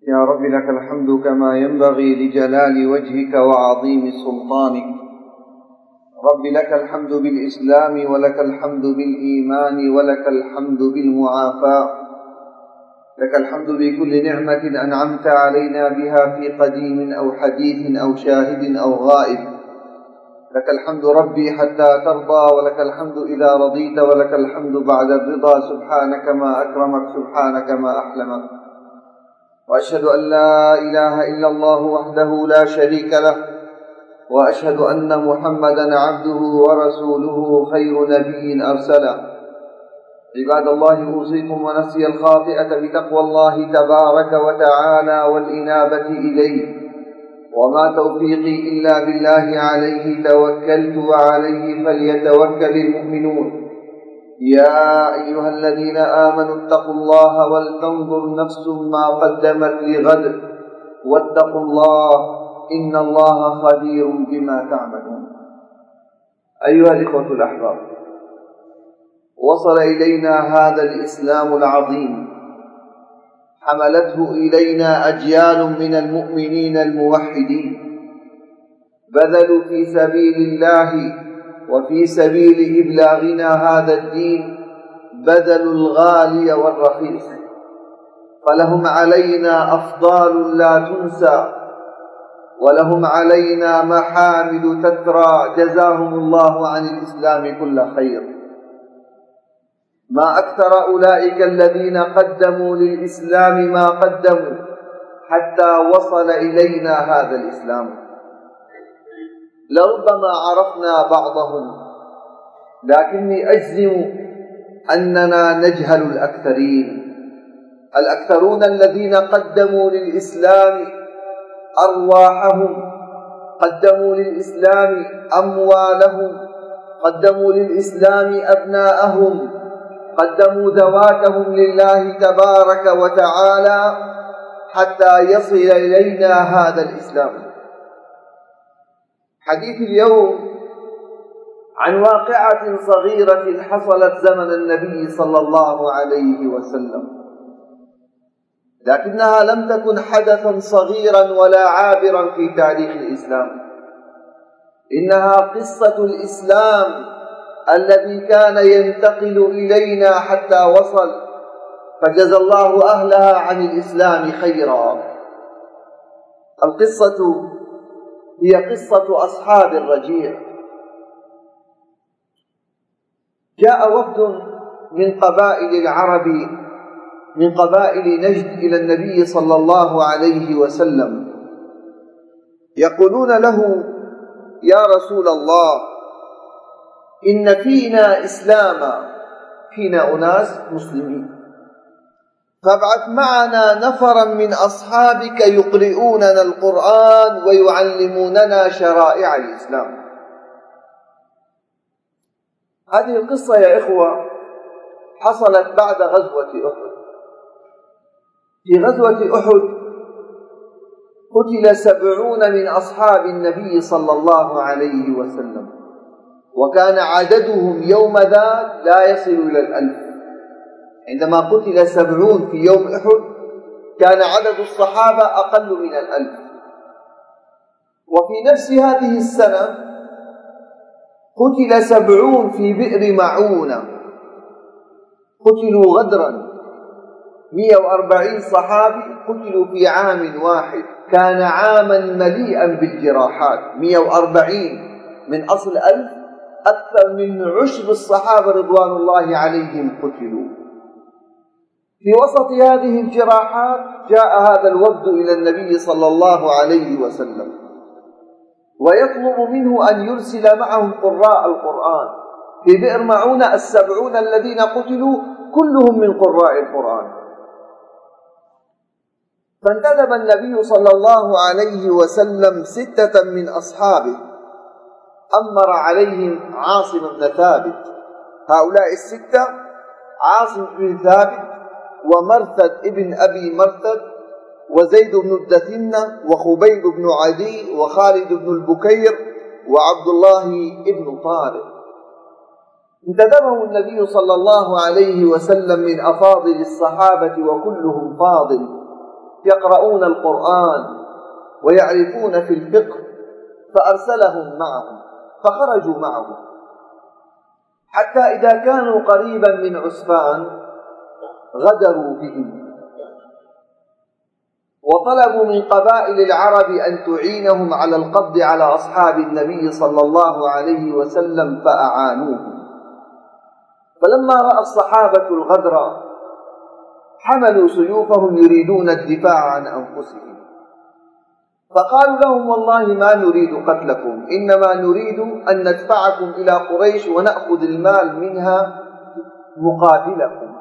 يا رب لك الحمد كما ينبغي لجلال وجهك وعظيم سلطانك. رب لك الحمد بالإسلام ولك الحمد بالإيمان ولك الحمد بالمعافاة. لك الحمد بكل نعمة أنعمت علينا بها في قديم أو حديث أو شاهد أو غائب. لك الحمد ربي حتى ترضى، ولك الحمد إذا رضيت، ولك الحمد بعد الرضا. سبحانك ما أكرمك، سبحانك ما أحلمك. وأشهد أن لا إله إلا الله وحده لا شريك له، وأشهد أن محمدا عبده ورسوله خير نبي أرسله. عباد الله، أوصيكم ونفسي الخاطئة بتقوى الله تبارك وتعالى والإنابة إليه، وما توفيقي إلا بالله، عليه توكلت وعليه فليتوكل المؤمنون. يا أيها الذين آمنوا اتقوا الله ولتنظر نفس ما قدمت لغد، واتقوا الله إن الله خبير بما تعملون. أيها الإخوة الأحباب، وصل إلينا هذا الإسلام العظيم، حملته إلينا أجيال من المؤمنين الموحدين، بذلوا في سبيل الله وفي سبيل إبلاغنا هذا الدين، بذلوا الغالي والرخيص، فلهم علينا أفضال لا تنسى، ولهم علينا محامد تترى، جزاهم الله عن الإسلام كل خير. ما أكثر أولئك الذين قدموا للإسلام ما قدموا حتى وصل إلينا هذا الإسلام. لربما عرفنا بعضهم، لكني أجزم أننا نجهل الأكثرين. الأكثرون الذين قدموا للإسلام أرواحهم، قدموا للإسلام أموالهم، قدموا للإسلام أبناءهم، قدموا ذواتهم لله تبارك وتعالى حتى يصل إلينا هذا الإسلام. حديث اليوم عن واقعة صغيرة حصلت زمن النبي صلى الله عليه وسلم، لكنها لم تكن حدثا صغيرا ولا عابرا في تاريخ الإسلام. إنها قصة الإسلام الذي كان ينتقل إلينا حتى وصل، فجزى الله أهلها عن الإسلام خيرا. القصة هي قصة أصحاب الرجيع. جاء وفد من قبائل العرب، من قبائل نجد، إلى النبي صلى الله عليه وسلم، يقولون له: يا رسول الله، إن فينا إسلاما، فينا أناس مسلمين، فابعث معنا نفرا من أصحابك يقرؤوننا القرآن ويعلموننا شرائع الإسلام. هذه القصة يا إخوة حصلت بعد غزوة أحد. في غزوة أحد قتل 70 من أصحاب النبي صلى الله عليه وسلم، وكان عددهم يوم ذاك لا يصل إلى 1000. عندما قتل 70 في يوم أحد كان عدد الصحابة أقل من 1000. وفي نفس هذه السنة قتل 70 في بئر معونة، قتلوا غدرا. 140 صحابي قتلوا في عام واحد، كان عاما مليئا بالجراحات. 140 من أصل 1000، أكثر من عشر الصحابة رضوان الله عليهم قتلوا. في وسط هذه الجراحات جاء هذا الوفد إلى النبي صلى الله عليه وسلم، ويطلب منه أن يرسل معهم قراء القرآن. في بئر معونة 70 الذين قتلوا كلهم من قراء القرآن. فانتدب النبي صلى الله عليه وسلم 6 من أصحابه، أمر عليهم عاصم بن ثابت. هؤلاء 6: عاصم بن ثابت، ومرثد ابن أبي مرثد، وزيد بن الدثنة، وخبيب بن عدي، وخالد بن البكير، وعبد الله بن طارق. انتدبه النبي صلى الله عليه وسلم من أفاضل الصحابة وكلهم فاضل، يقرؤون القرآن ويعرفون في الفقه، فأرسلهم معهم فخرجوا معه، حتى إذا كانوا قريبا من عسفان غدروا بهم وطلبوا من قبائل العرب أن تعينهم على القبض على أصحاب النبي صلى الله عليه وسلم فأعانوهم. فلما رأى الصحابة الغدر حملوا سيوفهم يريدون الدفاع عن أنفسهم، فقالوا لهم: والله ما نريد قتلكم، إنما نريد أن ندفعكم إلى قريش ونأخذ المال منها مقابلكم.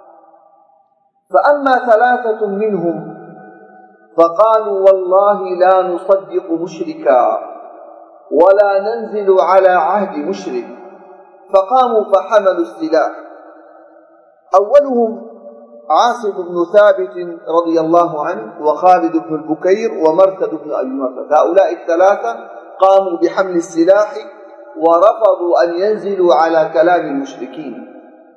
فأما 3 منهم فقالوا: والله لا نصدق مشركا ولا ننزل على عهد مشرك، فقاموا فحملوا السلاح. أولهم عاصم بن ثابت رضي الله عنه، وخالد بن البكير، ومرثد بن أبي مرثد. هؤلاء 3 قاموا بحمل السلاح ورفضوا أن ينزلوا على كلام المشركين.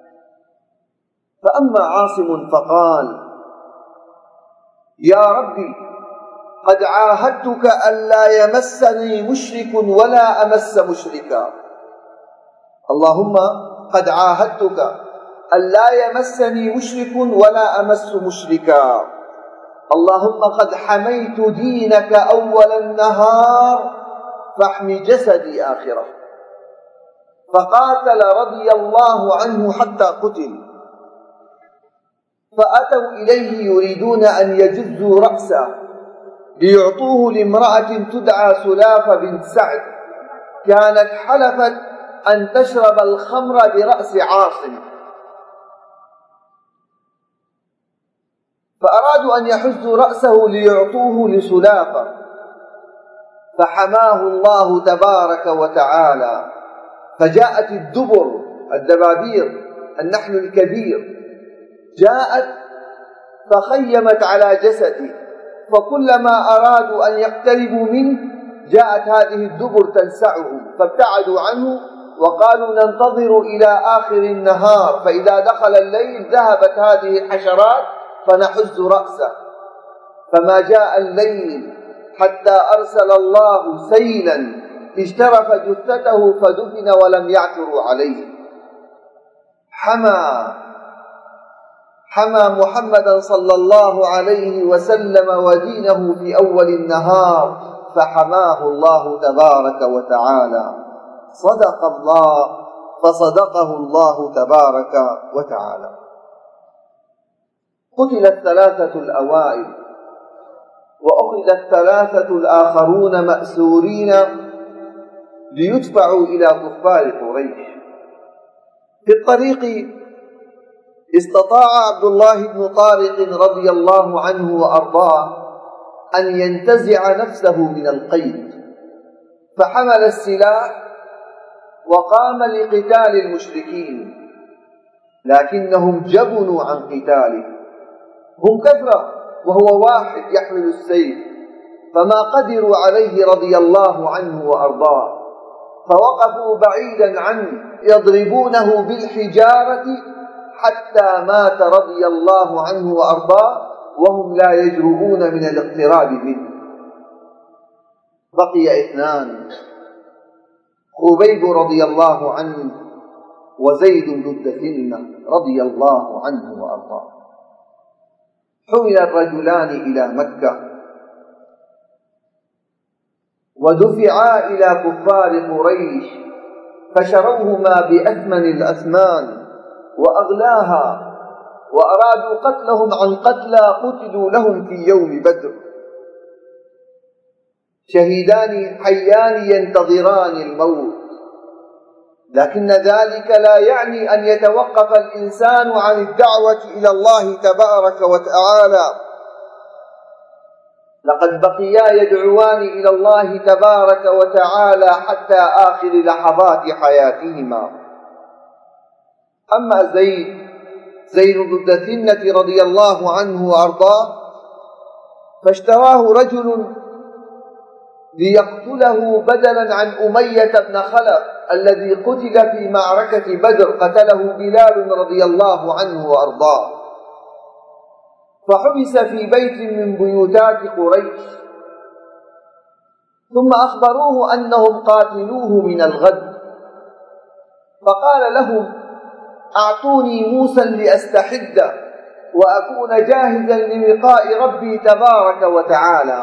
فأما عاصم فقال: يا ربي، قد عاهدتك ألا يمسني مشرك ولا أمس مشركا. اللهم قد عاهدتك ألا يمسني مشرك ولا أمس مشركا. اللهم قد حميت دينك أول النهار فاحم جسدي آخره. فقاتل رضي الله عنه حتى قتل. فأتوا إليه يريدون أن يجزوا رأسه ليعطوه لامرأة تدعى سلافة بنت سعد، كانت حلفت أن تشرب الخمر برأس عاصم، فأرادوا أن يحزوا رأسه ليعطوه لسلافة، فحماه الله تبارك وتعالى. فجاءت الدبابير، النحل الكبير، جاءت فخيمت على جسده، فكلما أرادوا أن يقتربوا منه جاءت هذه الدبر تلسعهم، فابتعدوا عنه وقالوا: ننتظر إلى آخر النهار، فإذا دخل الليل ذهبت هذه الحشرات فنحز رأسه. فما جاء الليل حتى أرسل الله سيلا اجترف جثته فدفن ولم يعثروا عليه. حمى محمدا صلى الله عليه وسلم ودينه في أول النهار، فحماه الله تبارك وتعالى. صدق الله فصدقه الله تبارك وتعالى. قتل 3 الأوائل، وأخذ 3 الآخرون مأسورين ليدفعوا إلى كفار قريش. في الطريق استطاع عبد الله بن طارق رضي الله عنه وأرضاه أن ينتزع نفسه من القيد، فحمل السلاح وقام لقتال المشركين، لكنهم جبنوا عن قتاله. هم كثرة وهو واحد يحمل السيف، فما قدروا عليه رضي الله عنه وأرضاه، فوقفوا بعيدا عنه يضربونه بالحجارة حتى مات رضي الله عنه وأرضاه وهم لا يجرؤون من الاقتراب منه. بقي 2: خبيب رضي الله عنه وزيد بن الدثنة رضي الله عنه وأرضاه. حمل الرجلان إلى مكة ودفعا إلى كفار قريش، فشروهما بأثمن الأثمان وأغلاها، وأرادوا قتلهم عن قتلى قتلوا لهم في يوم بدر، شهيدان حيان ينتظران الموت. لكن ذلك لا يعني أن يتوقف الإنسان عن الدعوة إلى الله تبارك وتعالى. لقد بقيا يدعوان إلى الله تبارك وتعالى حتى آخر لحظات حياتهما. أما زيد بن الدثنة رضي الله عنه وأرضاه فاشتراه رجل ليقتله بدلا عن أمية بن خلف الذي قتل في معركة بدر، قتله بلال رضي الله عنه وأرضاه. فحبس في بيت من بيوتات قريش، ثم أخبروه أنهم قاتلوه من الغد، فقال لهم: أعطوني موسى لأستحد وأكون جاهزا للقاء ربي تبارك وتعالى.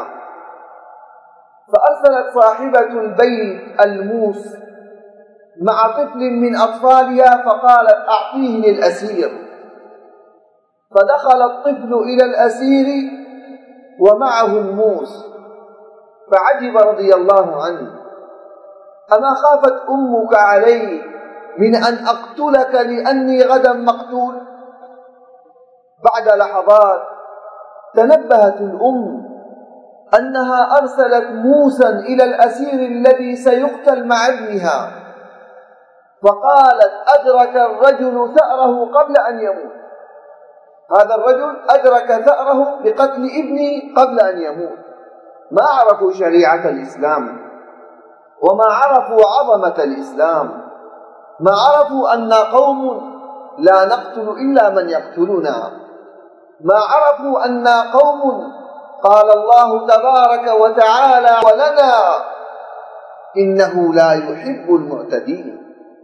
فأرسلت صاحبة البيت الموس مع طفل من أطفالها فقالت: أعطيه للأسير. فدخل الطفل إلى الأسير ومعه الموس، فعجب رضي الله عنه: أما خافت أمك علي من أن أقتلك لأني غدا مقتول؟ بعد لحظات تنبهت الأم أنها أرسلت موسى إلى الأسير الذي سيقتل مع ابنها، فقالت: أدرك الرجل ثأره قبل أن يموت. هذا الرجل أدرك ثأره بقتل ابني قبل أن يموت. ما عرفوا شريعة الإسلام، وما عرفوا عظمة الإسلام، ما عرفوا أن قوم لا نقتل إلا من يقتلنا، ما عرفوا أن قوم قال الله تبارك وتعالى ولنا: إنه لا يحب المعتدين.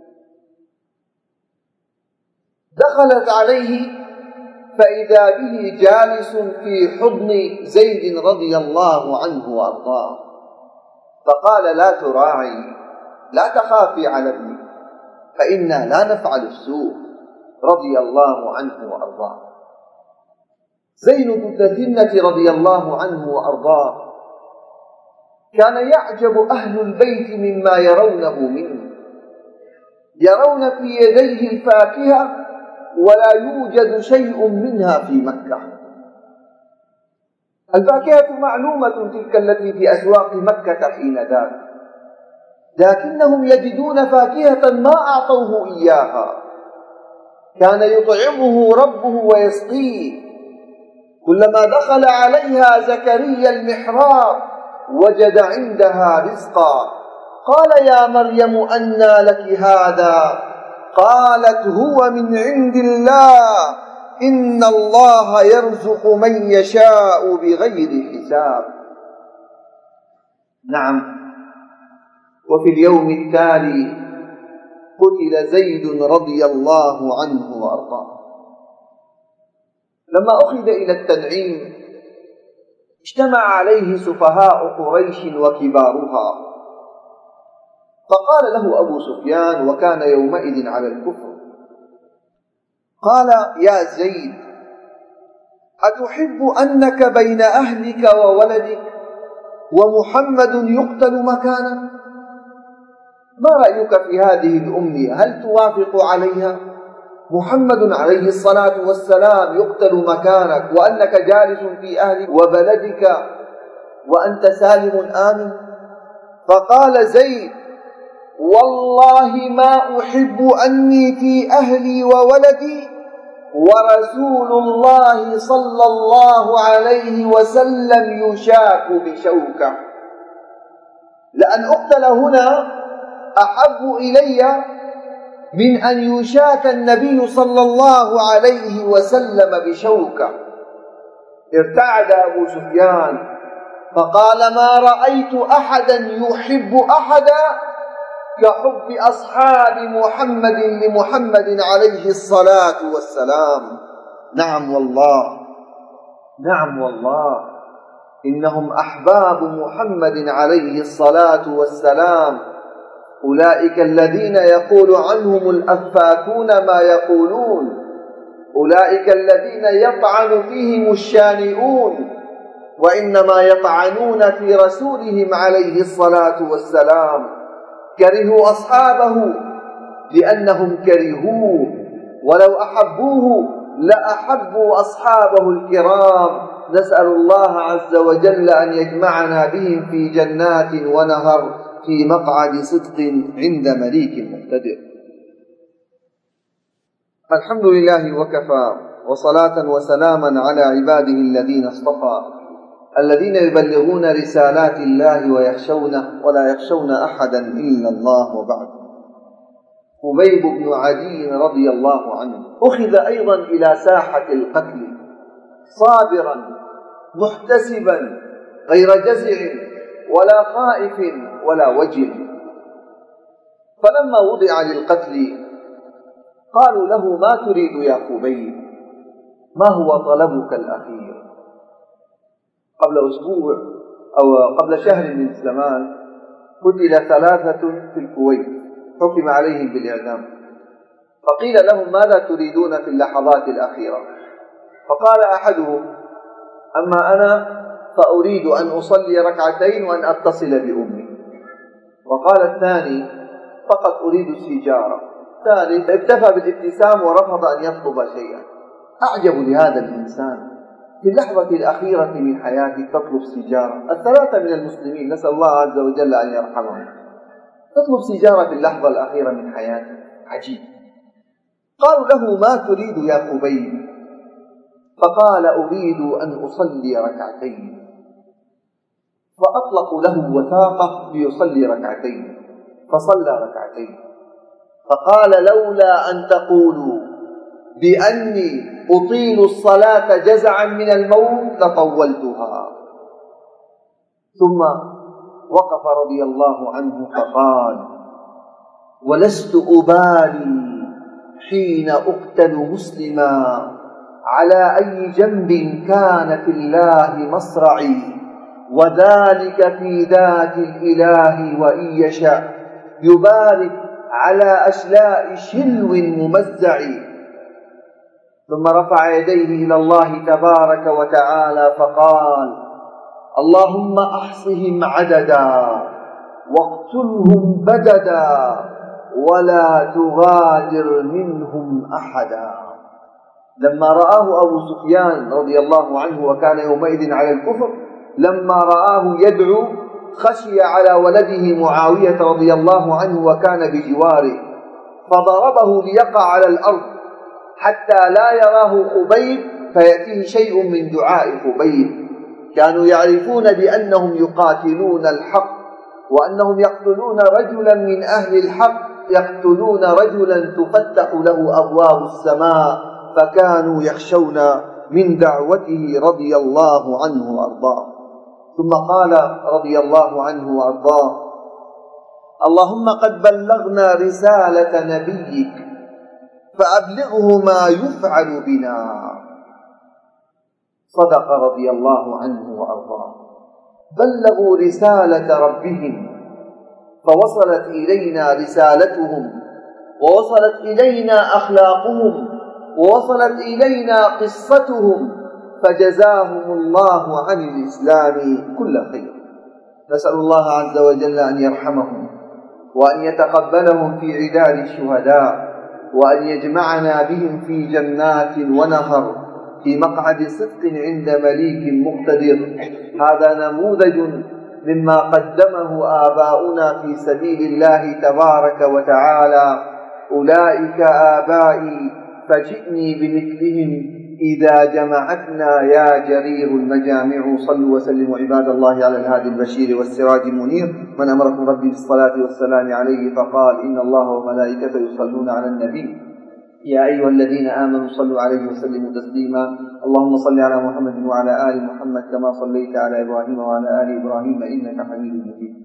دخلت عليه فإذا به جالس في حضن زيد رضي الله عنه وأرضاه، فقال: لا تراعي، لا تخافي على ابني، فإنا لا نفعل السوء، رضي الله عنه وأرضاه. زين بن الثنة رضي الله عنه وأرضاه كان يعجب أهل البيت مما يرونه منه، يرون في يديه الفاكهة ولا يوجد شيء منها في مكة. الفاكهة معلومة تلك التي في أسواق مكة حين ذاك، لكنهم يجدون فاكهة ما أعطوه إياها. كان يطعمه ربه ويسقيه. كلما دخل عليها زكريا المحراب وجد عندها رزقا. قال: يا مريم أنى لك هذا؟ قالت: هو من عند الله، إن الله يرزق من يشاء بغير حساب. نعم، وفي اليوم التالي قتل زيد رضي الله عنه وأرضاه. لما أخذ إلى التنعيم اجتمع عليه سفهاء قريش وكبارها، فقال له أبو سفيان وكان يومئذ على الكفر: قال: يا زيد، أتحب أنك بين أهلك وولدك ومحمد يقتل مكانك؟ ما رأيك في هذه الأمنية؟ هل توافق عليها؟ محمد عليه الصلاة والسلام يقتل مكانك وأنك جالس في أهلك وبلدك وأنت سالم آمن. فقال زيد: والله ما أحب أني في أهلي وولدي ورسول الله صلى الله عليه وسلم يشاك بشوكة. لأن أقتل هنا أحب إلي من أن يشاك النبي صلى الله عليه وسلم بشوكة. ارتعد أبو سفيان فقال: ما رأيت أحدا يحب أحدا كحب أصحاب محمد لمحمد عليه الصلاة والسلام. نعم والله، نعم والله، إنهم أحباب محمد عليه الصلاة والسلام. أولئك الذين يقول عنهم الأفاكون ما يقولون، أولئك الذين يطعن فيهم الشانئون، وإنما يطعنون في رسولهم عليه الصلاة والسلام. كرهوا أصحابه لأنهم كرهوه، ولو أحبوه لأحبوا أصحابه الكرام. نسأل الله عز وجل أن يجمعنا بهم في جنات ونهر في مقعد صدق عند مليك مقتدر. الحمد لله وكفى، وصلاة وسلاما على عباده الذين اصطفى، الذين يبلغون رسالات الله ويخشونه ولا يخشون أحدا إلا الله. وبعد، خبيب بن عدي رضي الله عنه أخذ أيضا إلى ساحة القتل صابرا محتسبا غير جزع ولا خائف ولا وجل. فلما وضع للقتل قالوا له: ما تريد يا خبيب؟ ما هو طلبك الأخير؟ قبل أسبوع أو قبل شهر من زمان قتل 3 في الكويت حكم عليهم بالإعدام، فقيل لهم: ماذا تريدون في اللحظات الأخيرة؟ فقال أحدهم: أما أنا فأريد أن أصلي 2 ركعتين وأن أتصل بأمي. وقال الثاني: فقط أريد السجارة. الثالث اكتفى بالابتسام ورفض أن يطلب شيئا. أعجب لهذا الإنسان في اللحظة الأخيرة من حياته تطلب سجارة. 3 من المسلمين نسأل الله عز وجل أن يرحمهم تطلب سجارة في اللحظة الأخيرة من حياته. عجيب. قالوا له: ما تريد يا خبيب؟ فقال: أريد أن أصلي 2 ركعتين. فأطلقوا له وثاقة ليصلي 2 ركعتين، فصلى 2 ركعتين. فقال: لولا أن تقولوا بأني أطيل الصلاة جزعا من الموت لطولتها. ثم وقف رضي الله عنه فقال: ولست أبالي حين أقتل مسلما على أي جنب كان في الله مصرعي، وذلك في ذات الإله وإن يشاء يبارك على أشلاء شلو ممزع. ثم رفع يديه إلى الله تبارك وتعالى فقال: اللهم أحصهم عددا واقتلهم بددا ولا تغادر منهم أحدا. لما رآه أبو سفيان رضي الله عنه وكان يومئذ على الكفر، لما رآه يدعو خشي على ولده معاوية رضي الله عنه وكان بجواره، فضربه ليقع على الأرض حتى لا يراه خبيب فيأتيه شيء من دعاء خبيب. كانوا يعرفون بأنهم يقاتلون الحق، وأنهم يقتلون رجلا من أهل الحق، يقتلون رجلا تفتح له أبواب السماء، فكانوا يخشون من دعوته رضي الله عنه وأرضاه. ثم قال رضي الله عنه وأرضاه: اللهم قد بلغنا رسالة نبيك فأبلغه ما يفعل بنا. صدق رضي الله عنه وأرضاه. بلغوا رسالة ربهم فوصلت إلينا رسالتهم، ووصلت إلينا أخلاقهم، ووصلت إلينا قصتهم، فجزاهم الله عن الإسلام كل خير. نسأل الله عز وجل أن يرحمهم وأن يتقبلهم في عداد الشهداء، وأن يجمعنا بهم في جنات ونهر في مقعد صدق عند مليك مقتدر. هذا نموذج مما قدمه آباؤنا في سبيل الله تبارك وتعالى: أولئك آبائي فجئني بمثلهم إذا جمعتنا يا جرير المجامع. صلوا وسلموا عباد الله على الهادي البشير والسراج المنير، من أمركم ربي بالصلاة والسلام عليه فقال: إن الله وملائكته يصلون على النبي يا أيها الذين آمنوا صلوا عليه وسلموا تسليما. اللهم صل على محمد وعلى آل محمد كما صليت على إبراهيم وعلى آل إبراهيم إنك حميد مجيد.